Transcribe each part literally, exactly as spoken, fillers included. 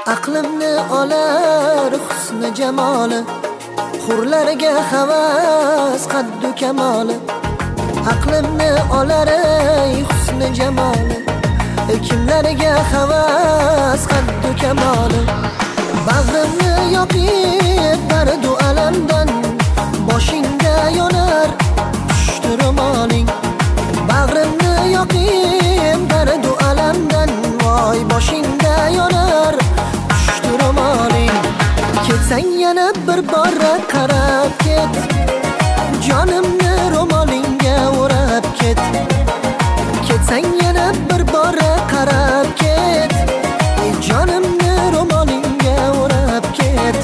Aqlimni olar husni jamoli, hurlarga havas qaddu kamoli. Aqlimni olar husni jamoli, kimlarga havas qaddu kamoli. Bag'rimni yoqib dardu alamdan, boshingda yonar pushti ro'moling. Bag'rimni yoqib dardu alamdan, voy boshingda yonar pushti ro'moling. Ketsang yana bir bora qarab ket, jonimni ro'molingga o'rab ket. Ketsang yana bir bora qarab ket, jonimni ro'molingga o'rab ket.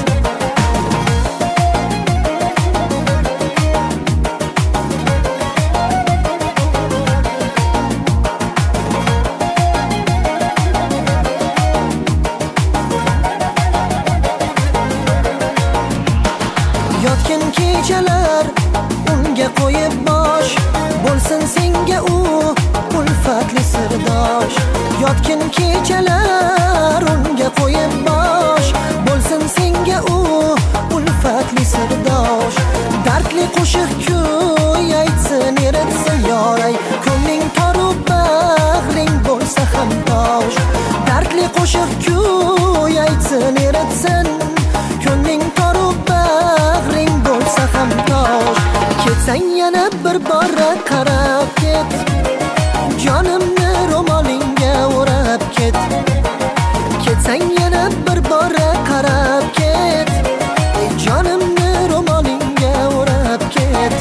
Yotgin kechalar unga qo'yib bosh, bo'lsin senga u ulfatli sirdosh. Yotgin kechalar unga qo'yib bosh, bo'lsin senga u ulfatli sirdosh. Dardli qo'shiq kuy aytsin, eritsin yoray, ko'ngling toru bag'ring bo'lsa ham tosh. Dardli qo'shiq kuy aytsin, eritsin, ko'ngling toru bag'ring bo'lsa ham tosh. Ketsang yana bir bora qarab ket, jonimni ro'molingga o'rab ket. Ketsang yana bir bora qarab ket, jonimni ro'molingga o'rab ket.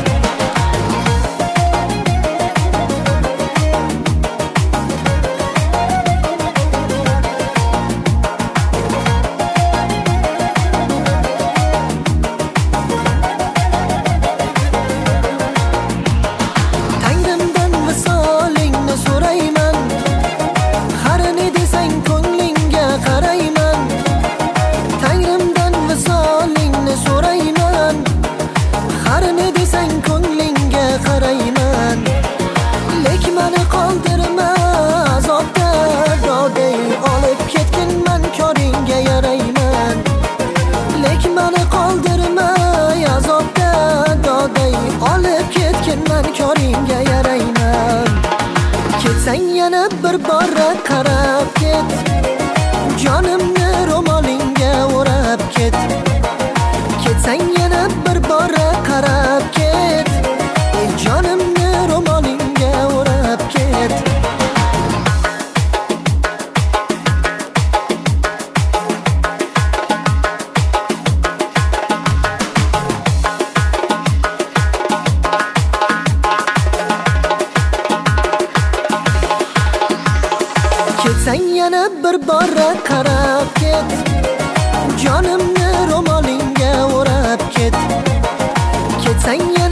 Ko'ringga yarayman. Ketsang yana bir bora qarab ket, jonimni ro'molingga o'rab ket. Ketsang yana bir bora qarab ket, jonimni ro'molingga o'rab ket. Ketsang yana bir bora qarab ket, jonimni ro'molingga o'rab ket. Ketsang